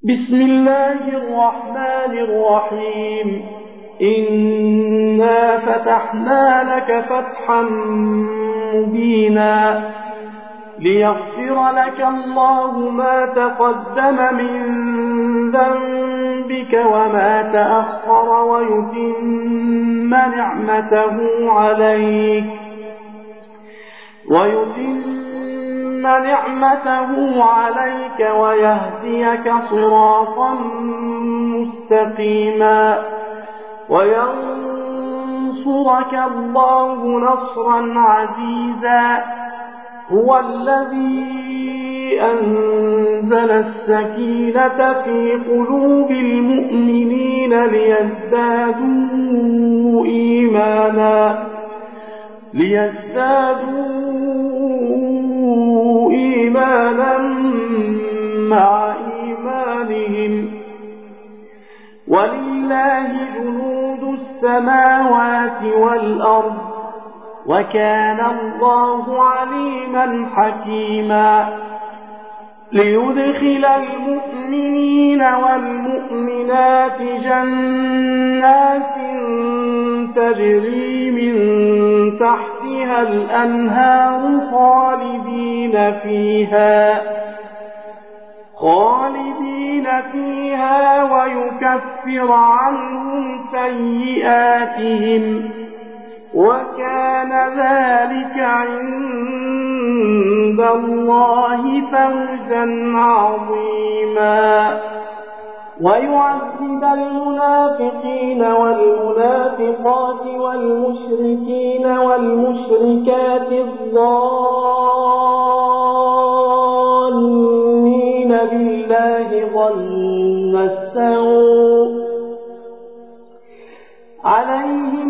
بسم الله الرحمن الرحيم. إنا فتحنا لك فتحا مبينا ليغفر لك الله ما تقدم من ذنبك وما تأخر ويتم نعمته عليك ويهديك صراطا مستقيما وينصرك الله نصرا عزيزا. هو الذي أنزل السكينة في قلوب المؤمنين ليزدادوا إيمانا مع إيمانهم. ولله جنود السماوات والأرض وكان الله عليما حكيما. ليدخل المؤمنين والمؤمنات جنات تجري من تحتها الأنهار خالدين فيها ويكفر عنهم سيئاتهم وكان ذلك عند الله فوزا عظيما. ويعذب المنافقين والمنافقات والمشركين والمشركات الظانين بالله ظن السوء عليهم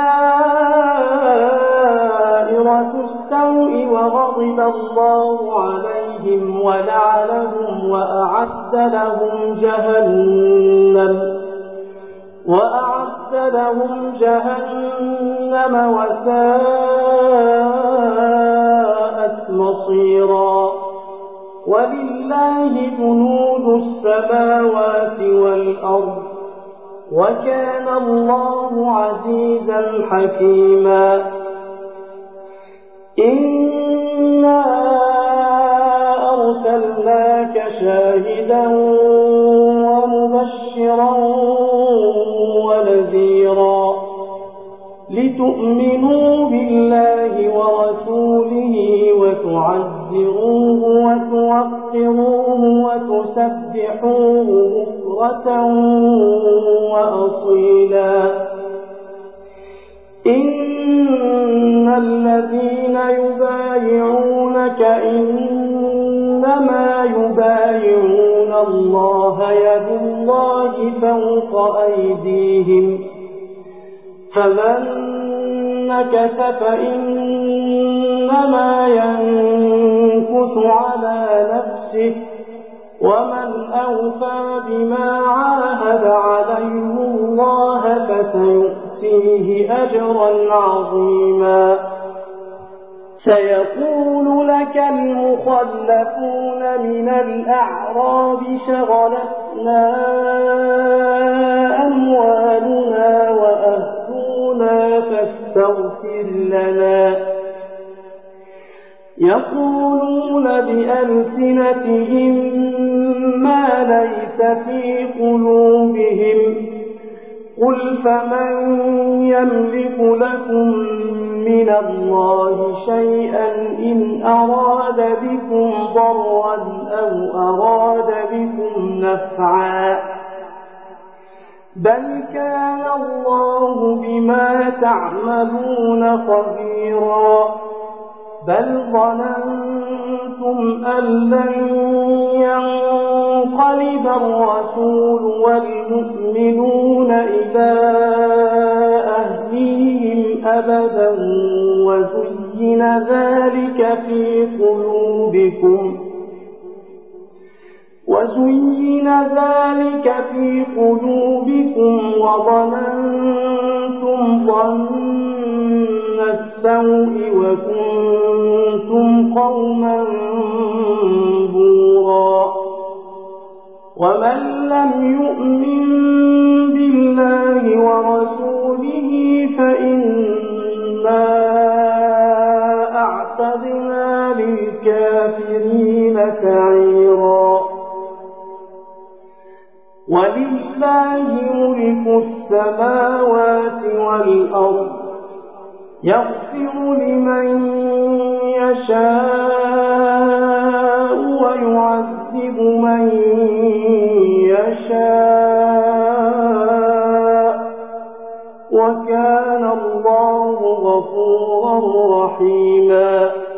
دائرة السوء وغضب الله عليهم ولعنهم وأعد لهم جهنم وساءت مصيرا. ولله جنود السماوات والأرض وكان الله عزيزا حكيما. إنا أرسلناك شاهدا ومبشرا ونذيرا لتؤمنوا بالله ورسوله وتعزروه وتوقروه وتسبحوه بكرة وأصيلا. إن الذين يبايعونك إنما يبايعون الله يد الله فوق أيديهم فمن نكث فإنما ينكث على نفسه ومن أوفى بما عاهد عليه الله فسيؤتيه أجرا عظيما. سيقول لك المخلفون من الأعراب شغلتنا أموالنا وأهلنا فاستغفر لنا. يقولون بألسنتهم ما ليس في قلوبهم قل فمن يملك لكم من الله شيئا إن أراد بكم ضرا أو أراد بكم نفعا بل كان الله بما تعملون خبيرا. بل ظننتم أن لن ينقلب الرسول والمؤمنون إلى أهليهم أبدا وزين ذلك في قلوبكم وظننتم ظن السوء وكنتم قوما بورا. وما ومن لم يؤمن بالله ورسوله فإنا أعتدنا للكافرين سعيرا ولله ملك السماوات والأرض يغفر لمن يشاء ويعذب من يشاء وكان الله غفورا رحيما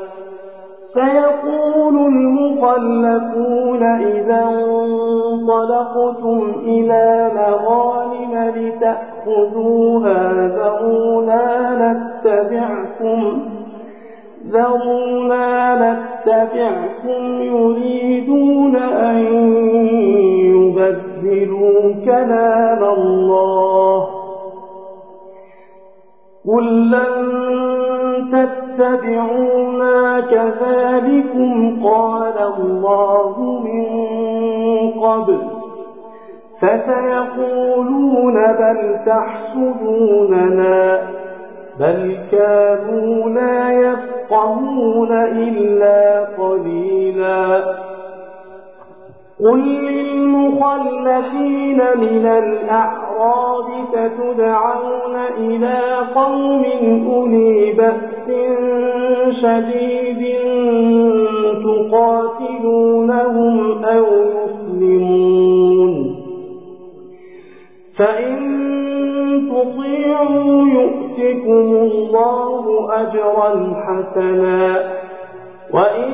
سيقول المخلفون إذا انطلقتم إلى مغانم لتأخذوها ذرونا نتبعكم يريدون أن يبدلوا كلام الله قل لن تتبعونا كذلكم قال الله من قبل فسيقولون بل تحسدوننا بل كانوا لا يفقهون إلا قليلا قل للمخلفين من الأعراب ستدعون إلى قوم أولي بأس شديد تقاتلونهم أو يسلمون فإن تطيعوا يؤتكم الله أجرا حسنا وإن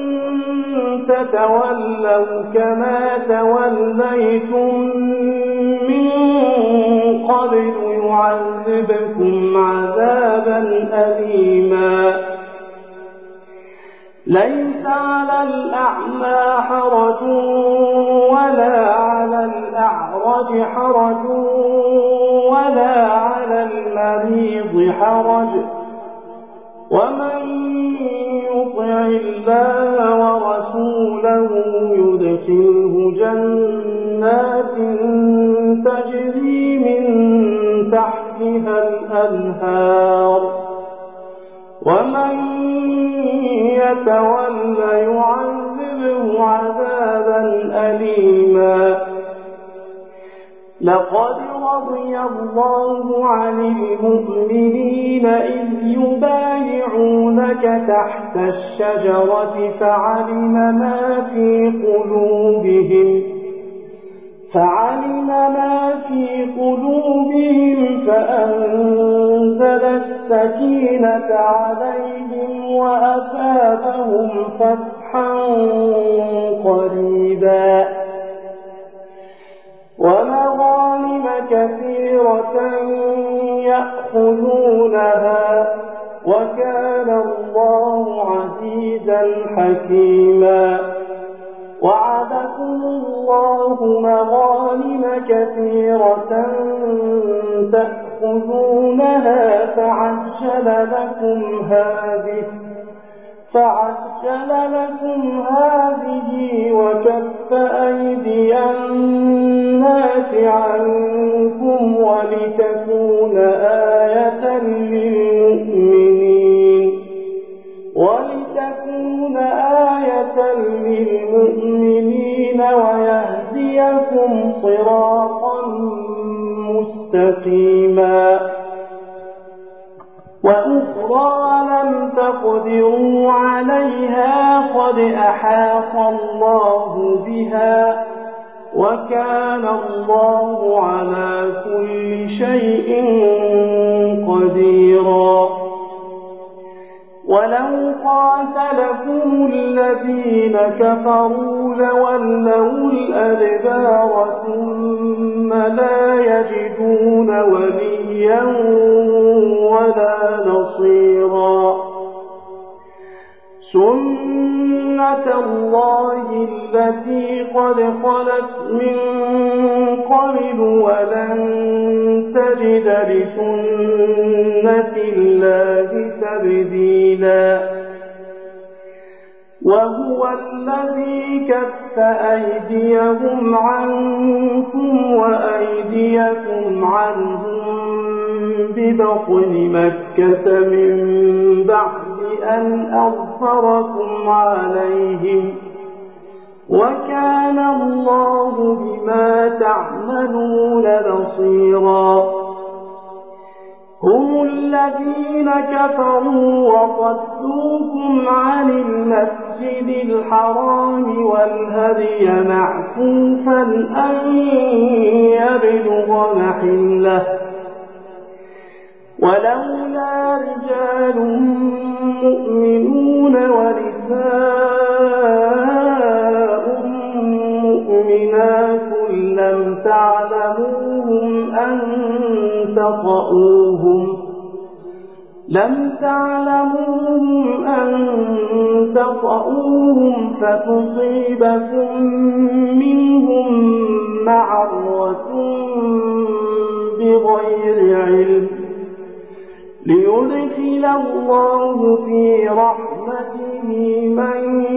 تتولوا كما توليتم من قبل يعذبكم عذابا أليما ليس على الأعمى حرج ولا على الأعرج حرج ولا على المريض حرج ومن يطع الله ورسوله يدخله جنات تجري من تحتها الأنهار ومن يتولى يعذبه عذابا أليما لقد رضي الله عن المؤمنين إذ يبايعونك تحت الشجرة فعلم ما في قلوبهم فأنزل السكينة عليهم وأثابهم فتحا قريبا ومغانم كثيرة يأخذونها وكان الله عزيزا حكيما وعدكم الله مغانم كثيرة تأخذونها فعجل لكم هذه وكف أيدي الناس عنكم ولتكون آية للمؤمنين ويهديكم صراطا مستقيما وأخرى لم تقدروا عليها قد أحاط الله بها وكان الله على كل شيء قديرا ولو قاتلكم الذين كفروا لولوا الأدبار ثم لا يجدون وليا ولا نصيرا سنة الله التي قد خلت من قبل ولن تجد لسنة الله تبديلا وهو الذي كف أيديهم عنكم وأيديكم عنهم ببطن مكة من بعد أن أظفركم عليهم وكان الله بما تعملون بصيرا هم الذين كفروا وصدوكم عن المسجد الحرام والهدي معكوفا أن يبلغ محله ولولا رجال مؤمنون ونساء مؤمنات لم تعلموهم أن تطؤوهم فتصيبكم منهم معرة بغير علم ليدخل الله في رحمته من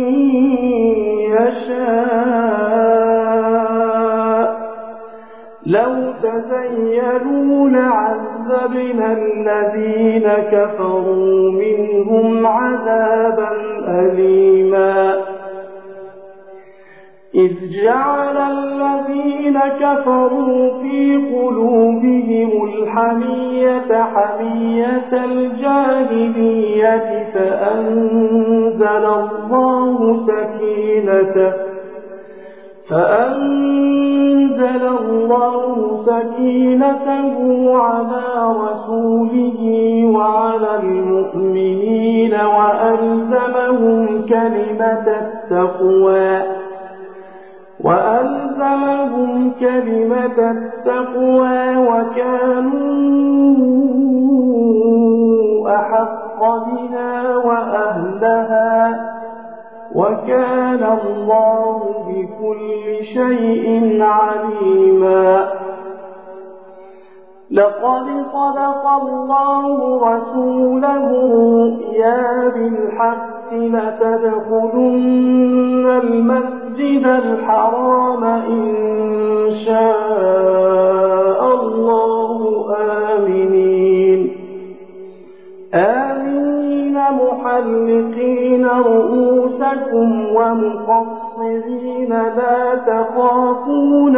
يشاء لو تزيلوا لعذبنا الذين كفروا منهم عذابا أليما إذ جعل الذين كفروا في قلوبهم الحمية حمية الجاهلية فأنزل الله سكينته على رسوله وعلى المؤمنين وألزمهم كلمة التقوى وكانوا أحق بها وأهلها وكان الله بكل شيء عليما لقد صدق الله رسوله الرؤيا بالحق لتدخلن المسجد الحرام إن شاء الله آمنين محلقين رؤوسكم ومقصرين لا تخافون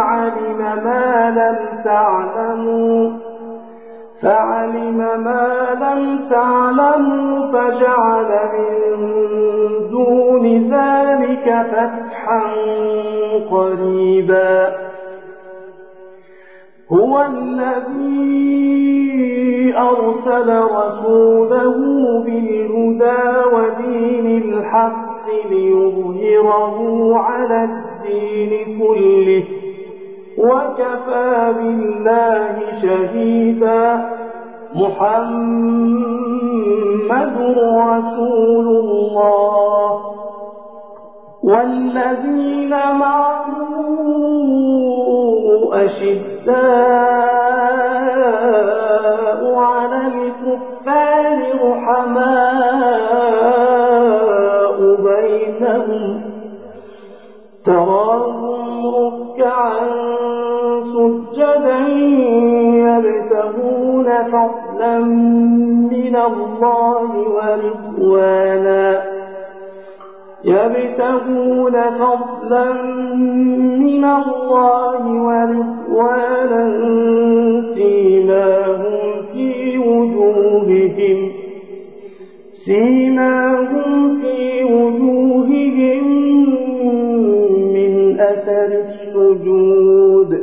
فعلم ما لم تعلموا فجعل من دون ذلك فتحا قريبا هو الذي أرسل رسوله بالهدى ودين الحق ليظهره على الدين كله وكفى بالله شهيدا محمد رسول الله والذين معه أشداء على الكفار رحماء بينهم تراهم ركعا سجدا يبتغون فضلا من الله ورضوانا سيماهم في وجوههم من أثر السجود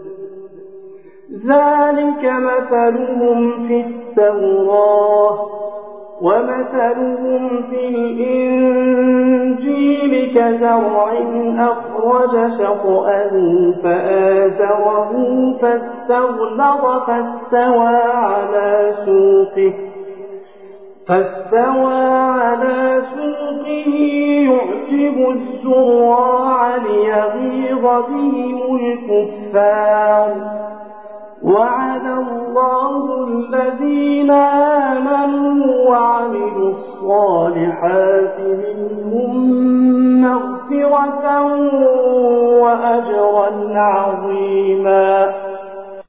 ذلك مثلهم في التوراة ومثلهم في الإنجيل كزرع أخرج شطأه فآزره فاستغلظ فاستوى على سوقه يعجب الزراع ليغيظ بهم الكفار وعد الله الذين آمنوا وعملوا الصالحات الصالحات منهم مغفرة وأجرا عظيما.